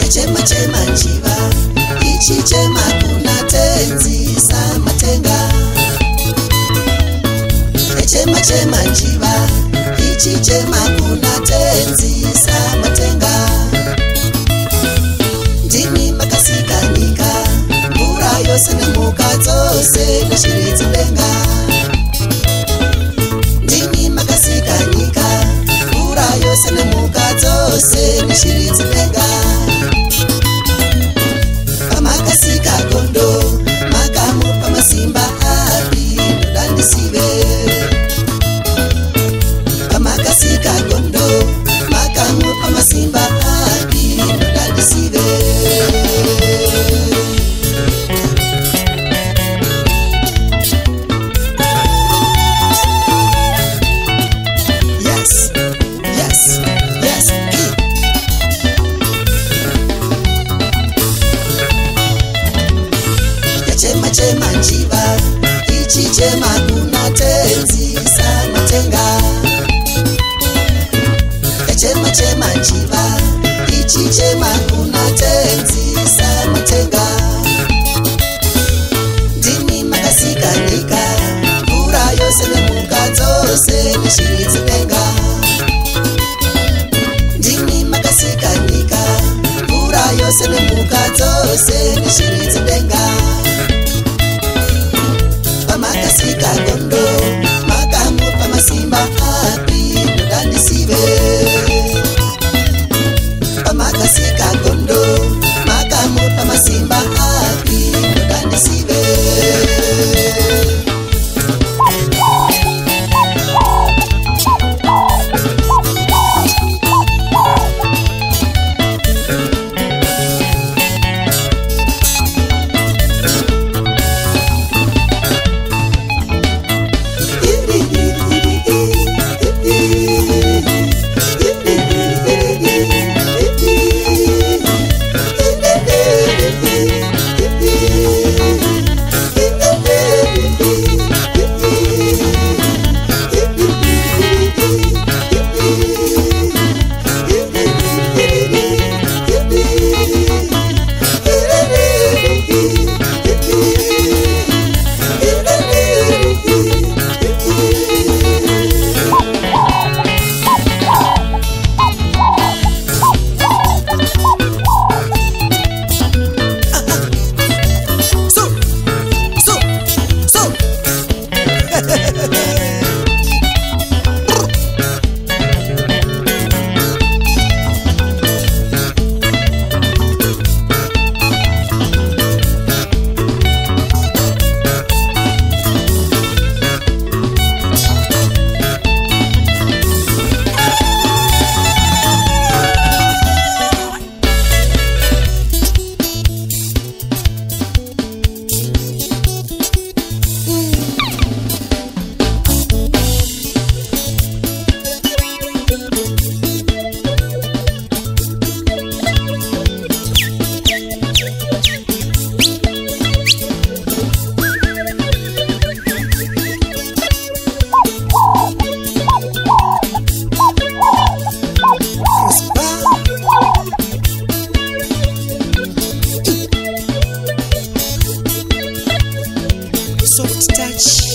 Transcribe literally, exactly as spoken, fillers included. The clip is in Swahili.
chema chema njiva ichi chema kuna tenzi samatenga chema chema njiva ichi chema kuna tenzi samatenga ndimi makasikanika mvura yose nemuka dzose neshiridzi denga ndimi makasikanika mvura yose nemuka dzose neshiridzi denga pamakasika gondo makamupa masimba api nodandisive pamakasika gondo makamupa masimba api nodandisive yes yes yes chema chema njiva ichi chema kuna tenzi samatenga chema chema njiva ichi chema kuna tenzi samatenga ndimi makasikanika mvura yose nemuka dzose neshiridzi denga ndimi makasikanika mvura yose nemuka dzose neshiridzi denga pamakasika gondo makamupa masimba api nodandisive pamakasika gondo makamupa masimba api nodandisive soft touch.